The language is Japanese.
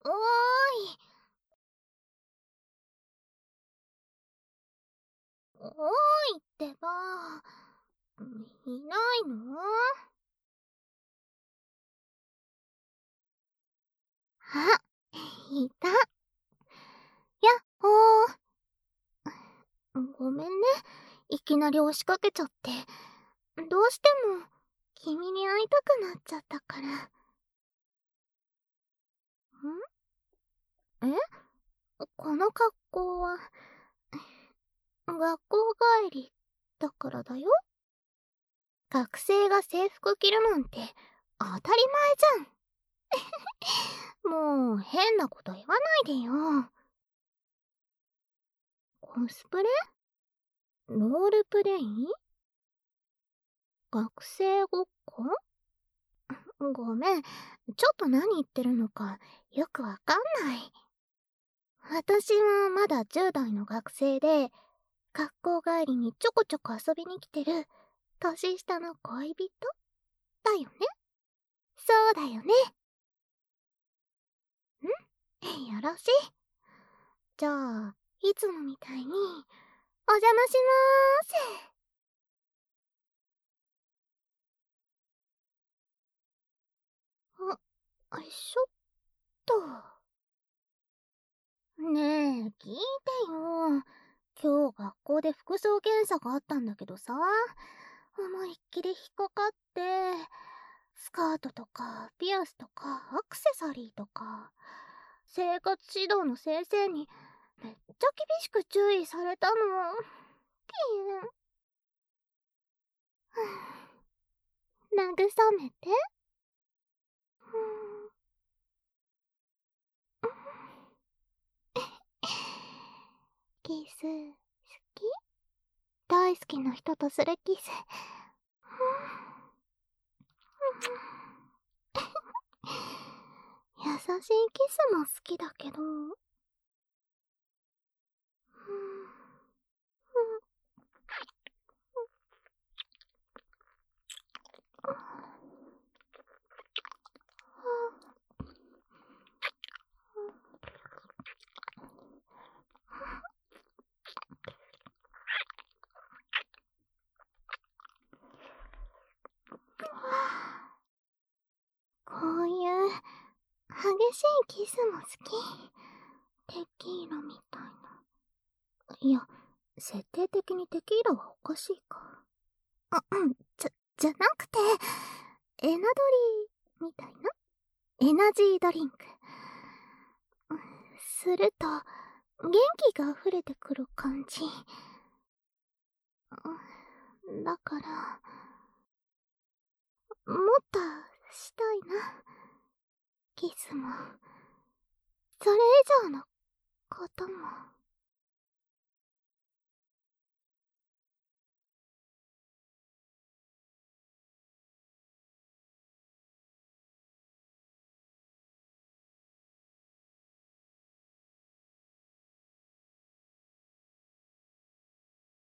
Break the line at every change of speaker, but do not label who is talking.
おーい。おーいってば。いないの？あ、いた。やっほー。ごめんね。いきなり押しかけちゃって。どうしても、君に会いたくなっちゃったから。え？この格好は、学校帰りだからだよ。学生が制服着るなんて当たり前じゃん。もう変なこと言わないでよ。コスプレ？ロールプレイ？学生ごっこ？ごめん、ちょっと何言ってるのかよくわかんない。私はまだ10代の学生で、学校帰りにちょこちょこ遊びに来てる年下の恋人だよね。そうだよね。よろしい。じゃあ、いつもみたいに、お邪魔しまーす。しょっと。ねえ、聞いてよ。今日学校で服装検査があったんだけどさ、思いっきり引っかかって、スカートとかピアスとかアクセサリーとか、生活指導の先生にめっちゃ厳しく注意されたの。慰めて。キス好き？大好きな人とするキス。優しいキスも好きだけど。こういう激しいキスも好き。テキーラみたいな。いや、設定的にテキーラはおかしいか。じゃなくて、エナドリみたいなエナジードリンク。すると、元気が溢れてくる感じ。だから、もっとしたいな。キスも、それ以上のことも。